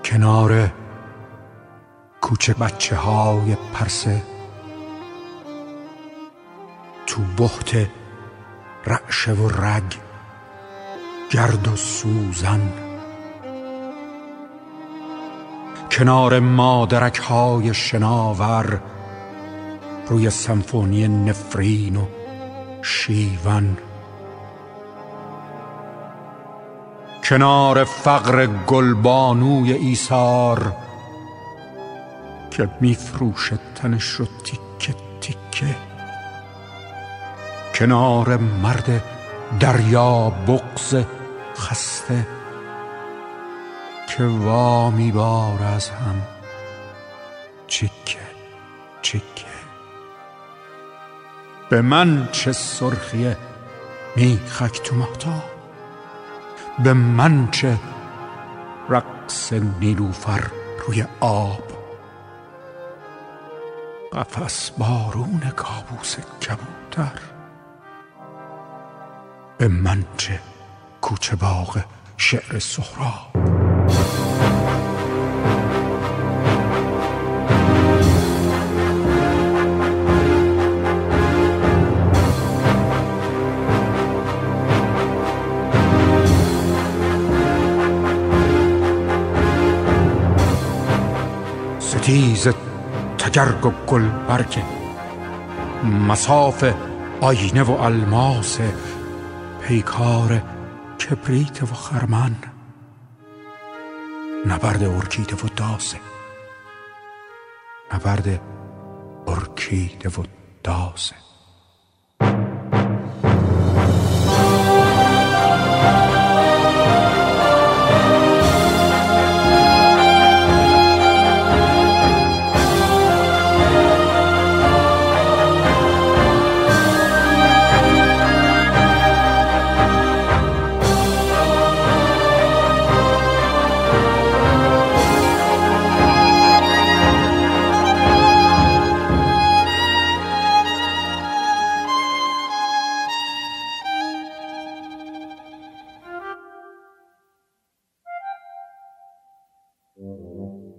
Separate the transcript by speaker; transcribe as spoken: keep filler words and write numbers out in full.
Speaker 1: کنار کوچه بچه های پرسه، تو بحت رعشه و رگ، گرد و سوزن، کنار مادرک های شناور، روی سمفونی نفرین و شیون، کنار فقر گلبانوی ایثار که میفروشه تنش رو تیکه تیکه، کنار مرد دریا بغض خسته که وا میبار از هم چیکه چیکه. به من چه سرخی میخک تو مهتاب، به من چه رقص نیلوفر روی آب، قفس بارون کابوس کبوتر، به من چه کوچه باغ شعر سهراب. ستیز تگرگ و گلبرگ، مصاف آینه و الماس، پیکار کبریت و خرمن، نبرد ارکیده و داسه، نبرد ارکیده و داسه.
Speaker 2: Thank you.